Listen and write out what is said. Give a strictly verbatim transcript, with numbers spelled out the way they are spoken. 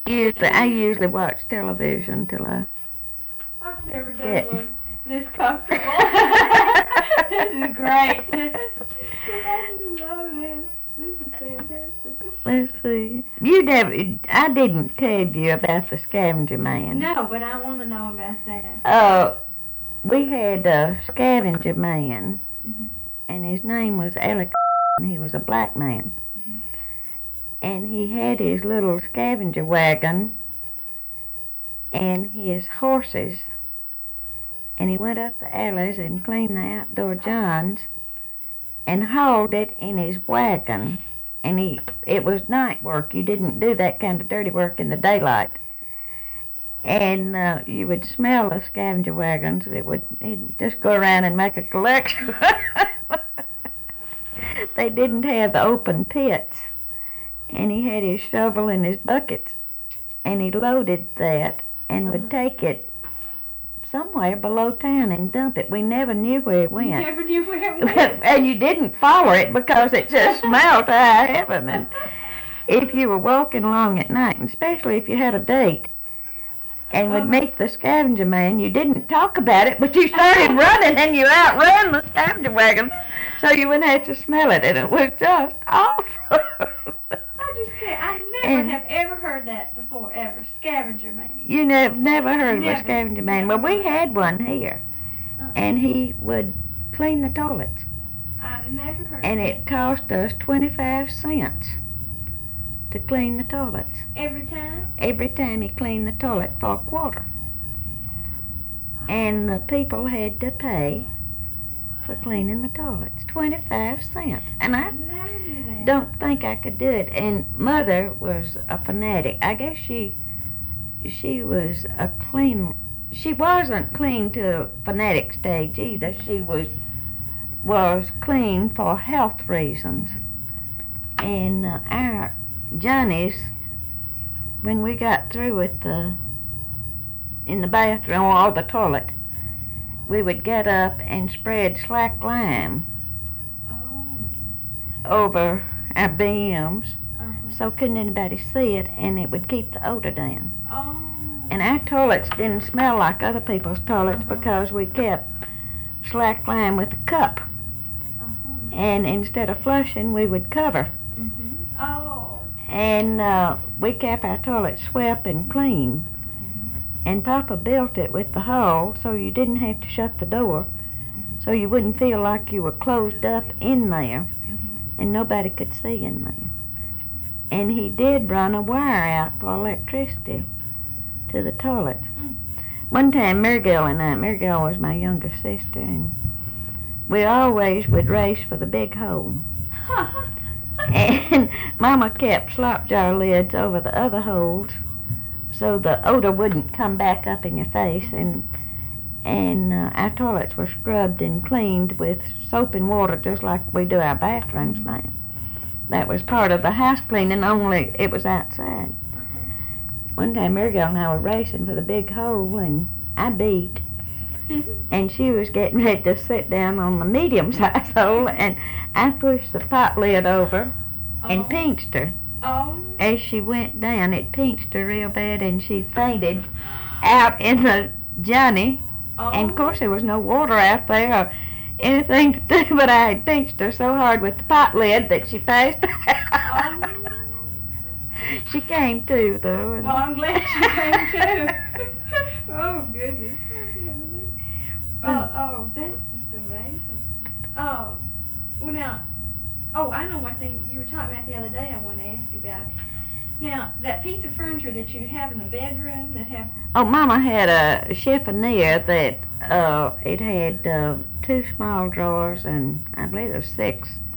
Usually, I usually watch television till I I've never done get. one this comfortable. This is great. I just love this. This is fantastic. Let's see. You never. I didn't tell you about the scavenger man. No, but I want to know about that. Uh, we had a scavenger man, Mm-hmm. and his name was Alec. He was a black man, Mm-hmm. and he had his little scavenger wagon and his horses, and he went up the alleys and cleaned the outdoor johns and hauled it in his wagon. And he, it was night work. You didn't do that kind of dirty work in the daylight. And uh, you would smell the scavenger wagons. It would he'd just go around and make a collection. They didn't have the open pits. And he had his shovel and his buckets. And he loaded that and would take it somewhere below town and dump it. We never knew where it You went. never knew where it went. And you didn't follow it because it just smelled to high heaven. And if you were walking along at night, and especially if you had a date, and would Uh-huh. meet the scavenger man, you didn't talk about it, but you started running and you outran the scavenger wagons, so you wouldn't have to smell it, and it was just awful. I just can't. I never And- have ever heard that before, ever. Scavenger man. You never, never heard of a Never. scavenger man. Well, we had one here, Uh-uh. and he would clean the toilets, I never heard and of it cost us twenty-five cents to clean the toilets. every time. Every time he cleaned the toilet for a quarter. And the people had to pay for cleaning the toilets, twenty-five cents. And I I never knew that. don't think I could do it. And Mother was a fanatic. I guess she she was a clean, she wasn't clean to a fanatic stage either. She was was clean for health reasons. And uh, our Johnny's, when we got through with the in the bathroom or the toilet, we would get up and spread slack lime Oh. over our bins Uh-huh. so couldn't anybody see it, and it would keep the odor down. Oh. And our toilets didn't smell like other people's toilets Uh-huh. because we kept slack lime with a cup, Uh-huh. and instead of flushing we would cover. Mm-hmm. Oh. And uh, we kept our toilets swept and clean. And Papa built it with the hall so you didn't have to shut the door, so you wouldn't feel like you were closed up in there and nobody could see in there. And he did run a wire out for electricity to the toilets. Mm. One time Marigel and I, Marigel was my youngest sister, and we always would race for the big hole. And Mama kept slop jar lids over the other holes so the odor wouldn't come back up in your face, and and uh, our toilets were scrubbed and cleaned with soap and water just like we do our bathrooms now. That was part of the house cleaning, only it was outside. One time Marigel and I were racing for the big hole, and I beat, and she was getting ready to sit down on the medium-sized hole, and I pushed the pot lid over and Oh. pinched her. Oh. As she went down, it pinched her real bad, and she fainted out in the Johnny. Oh. And of course there was no water out there or anything to do, but I had pinched her so hard with the pot lid that she passed out. Oh. She came to, though. And Well, I'm glad she came too. Oh, goodness. Oh, oh, that's just amazing. Oh, well now, oh, I know one thing you were talking about the other day I wanted to ask you about. Now, that piece of furniture that you have in the bedroom that have, Oh, Mama had a chiffonier that uh, it had uh, two small drawers and I believe there was six